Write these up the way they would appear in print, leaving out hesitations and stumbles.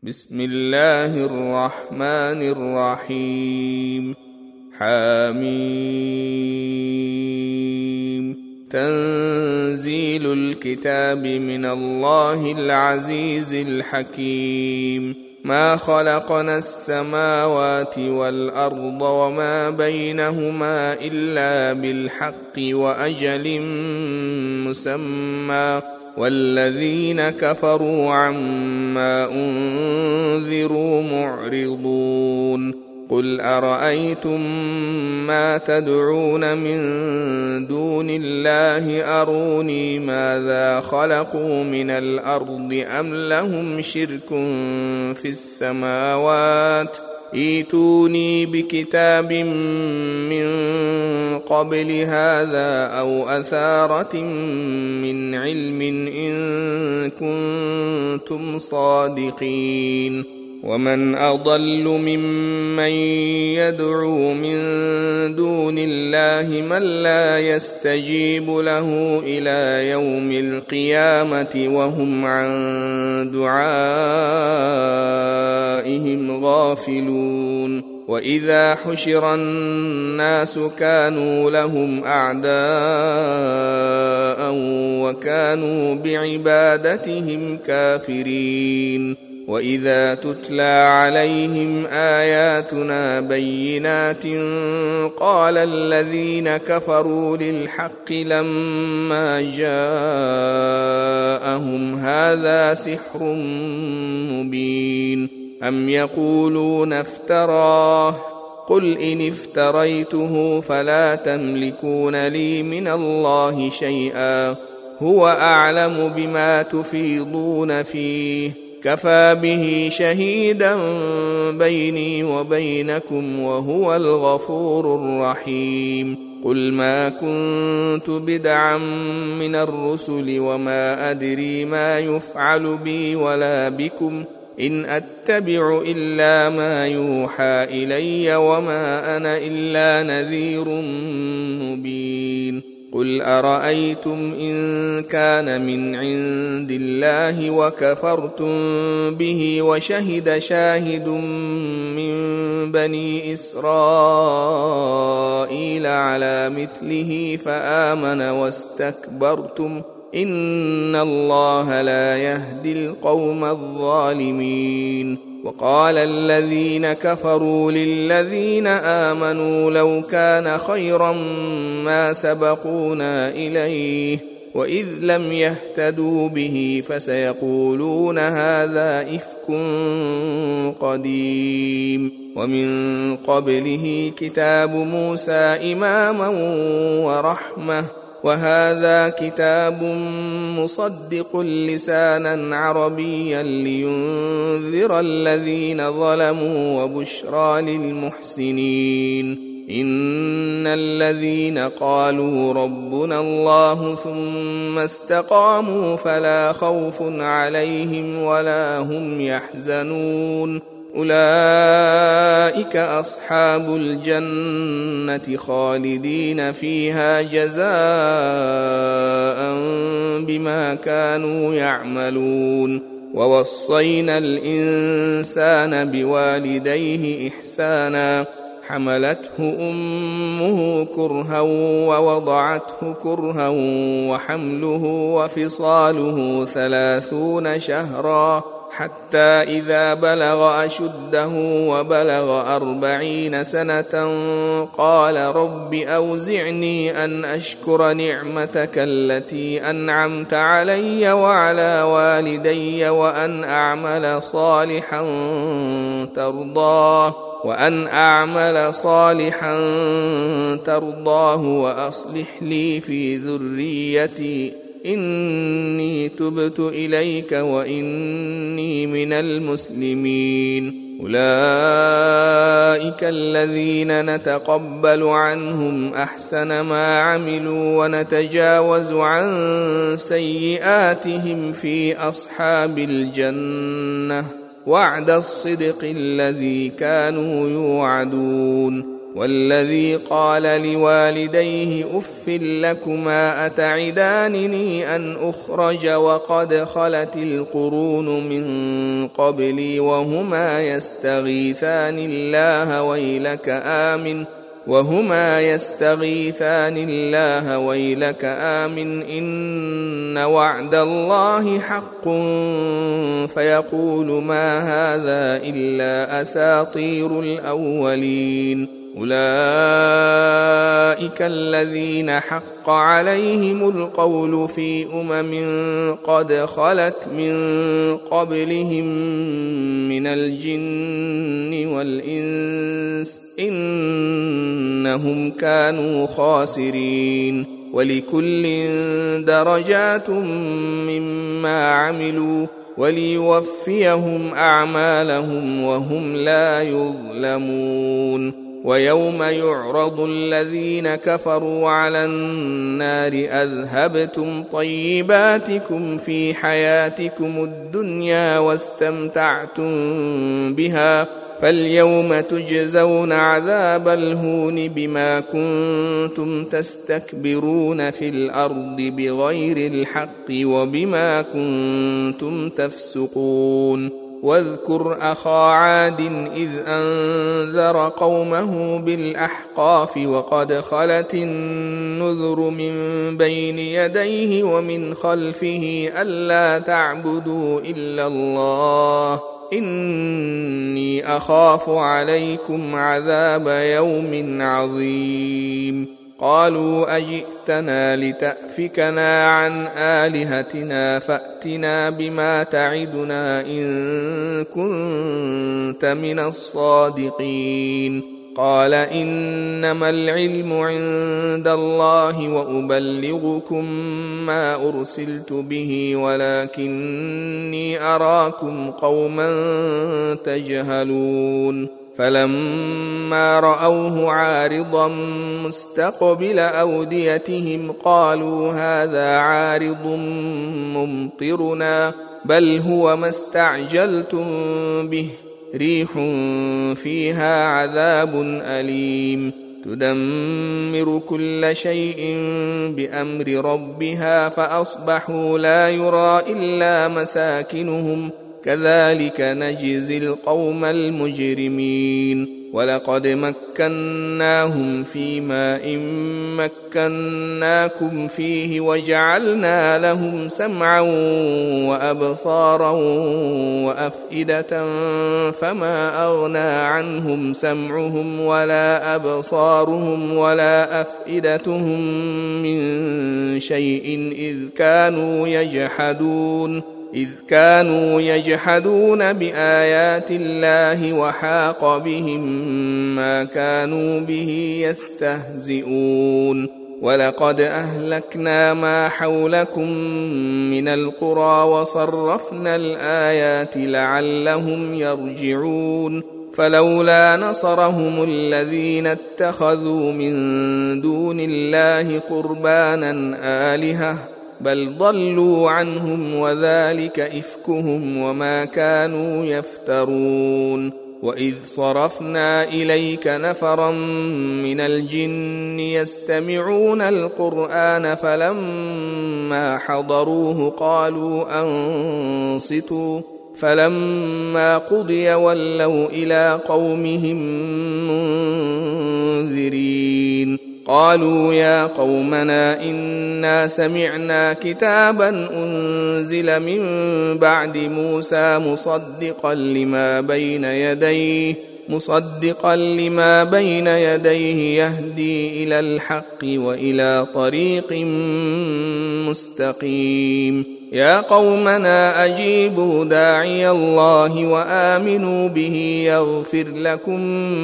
بسم الله الرحمن الرحيم. حميم. تنزيل الكتاب من الله العزيز الحكيم. ما خلقنا السماوات والأرض وما بينهما إلا بالحق وأجل مسمى، والذين كفروا عما أنذروا معرضون. قل أرأيتم ما تدعون من دون الله أروني ماذا خلقوا من الأرض أم لهم شرك في السماوات، ائتوني بكتاب من قبل هذا أو أثارة من علم إن كنتم صادقين. ومن أضل ممن يدعو من دون الله من لا يستجيب له إلى يوم القيامة وهم عن دعائهم غافلون. وإذا حشر الناس كانوا لهم أعداء وكانوا بعبادتهم كافرين. وإذا تتلى عليهم آياتنا بينات قال الذين كفروا للحق لما جاءهم هذا سحر مبين. أم يقولون افتراه، قل إن افتريته فلا تملكون لي من الله شيئا، هو أعلم بما تفيضون فيه، كفى به شهيدا بيني وبينكم وهو الغفور الرحيم. قل ما كنت بدعا من الرسل وما أدري ما يفعل بي ولا بكم، إن أتبع إلا ما يوحى إلي وما أنا إلا نذير مبين. قل أرأيتم إن كان من عند الله وكفرتم به وشهد شاهد من بني إسرائيل على مثله فآمن واستكبرتم إن الله لا يهدي القوم الظالمين. وقال الذين كفروا للذين آمنوا لو كان خيرا ما سبقونا إليه، وإذ لم يهتدوا به فسيقولون هذا إفك قديم. ومن قبله كتاب موسى إماما ورحمة، وهذا كتاب مصدق لسانا عربيا لينذر الذين ظلموا وبشرى للمحسنين. إن الذين قالوا ربنا الله ثم استقاموا فلا خوف عليهم ولا هم يحزنون، أولئك أصحاب الجنة خالدين فيها جزاء بما كانوا يعملون. ووصينا الإنسان بوالديه إحسانا، حملته أمه كرها ووضعته كرها وحمله وفصاله 30 شهرا حتى إذا بلغ أشده وبلغ 40 سنة قال رب أوزعني أن أشكر نعمتك التي أنعمت علي وعلى والدي وأن أعمل صالحا ترضاه وأصلح لي في ذريتي إني تبت إليك وإني من المسلمين. أولئك الذين نتقبل عنهم أحسن ما عملوا ونتجاوز عن سيئاتهم في أصحاب الجنة، وعد الصدق الذي كانوا يوعدون. والذي قال لوالديه أف لكما أتعدانني أن أخرج وقد خلت القرون من قبلي وهما يستغيثان الله ويلك آمن إن وعد الله حق فيقول ما هذا إلا أساطير الأولين أولئك الذين حق عليهم القول في قد خلت من قبلهم من الجن والإنس إنهم كانوا خاسرين ولكل درجات مما عملوا وليوفيهم أعمالهم وهم لا يظلمون ويوم يعرض الذين كفروا على النار أذهبتم طيباتكم في حياتكم الدنيا واستمتعتم بها فاليوم تجزون عذاب الهون بما كنتم تستكبرون في الأرض بغير الحق وبما كنتم تفسقون واذكر أخا عاد إذ أنذر قومه بالأحقاف وقد خلت النذر من بين يديه ومن خلفه ألا تعبدوا إلا الله إني أخاف عليكم عذاب يوم عظيم قالوا أجئتنا لتأفكنا عن آلهتنا فأتنا بما تعدنا إن كنت من الصادقين قال إنما العلم عند الله وأبلغكم ما أرسلت به ولكني أراكم قوما تجهلون فلما رأوه عارضا مستقبل أوديتهم قالوا هذا عارض ممطرنا بل هو ما استعجلتم به ريح فيها عذاب أليم تدمر كل شيء بأمر ربها فأصبحوا لا يرى إلا مساكنهم كذلك نجزي القوم المجرمين ولقد مكناهم في ماء مكناكم فيه وجعلنا لهم سمعا وأبصارا وأفئدة فما أغنى عنهم سمعهم ولا أبصارهم ولا أفئدتهم من شيء إذ كانوا يجحدون بآيات الله وحاق بهم ما كانوا به يستهزئون ولقد أهلكنا ما حولكم من القرى وصرفنا الآيات لعلهم يرجعون فلولا نصرهم الذين اتخذوا من دون الله قربانا آلهة بل ضلوا عنهم وذلك إفكهم وما كانوا يفترون وإذ صرفنا إليك نفرا من الجن يستمعون القرآن فلما حضروه قالوا أنصتوا فلما قضي ولوا إلى قومهم منذرين قالوا يا قومنا إنا سمعنا كتابا أنزل من بعد موسى مصدقا لما بين يديه يهدي إلى الحق وإلى طريق مستقيم يا قومنا أجيبوا داعي الله وآمنوا به يغفر لكم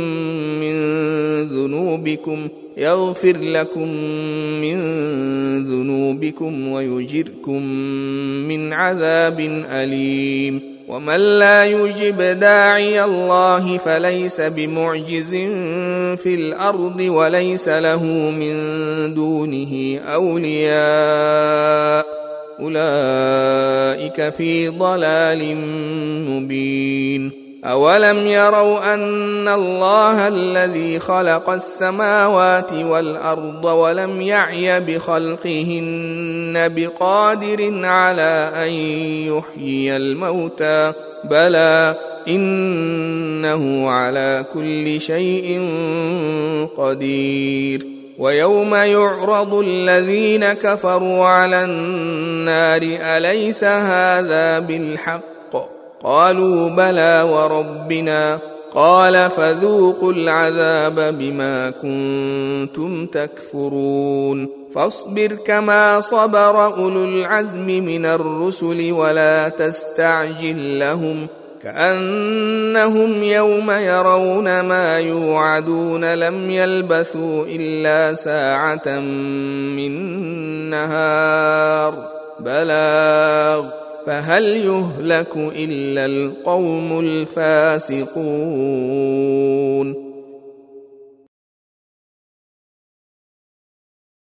من ذنوبكم ويجركم من عذاب أليم ومن لا يجب داعي الله فليس بمعجز في الأرض وليس له من دونه أولياء أولئك في ضلال مبين أولم يروا أن الله الذي خلق السماوات والأرض ولم يعي بخلقهن بقادر على أن يحيي الموتى بلى إنه على كل شيء قدير ويوم يعرض الذين كفروا على النار أليس هذا بالحق قالوا بلى وربنا قال فذوقوا العذاب بما كنتم تكفرون فاصبر كما صبر أولو العزم من الرسل ولا تستعجل لهم كأنهم يوم يرون ما يوعدون لم يلبثوا إلا ساعة من نهار بلاغ فهل يهلك إلا القوم الفاسقون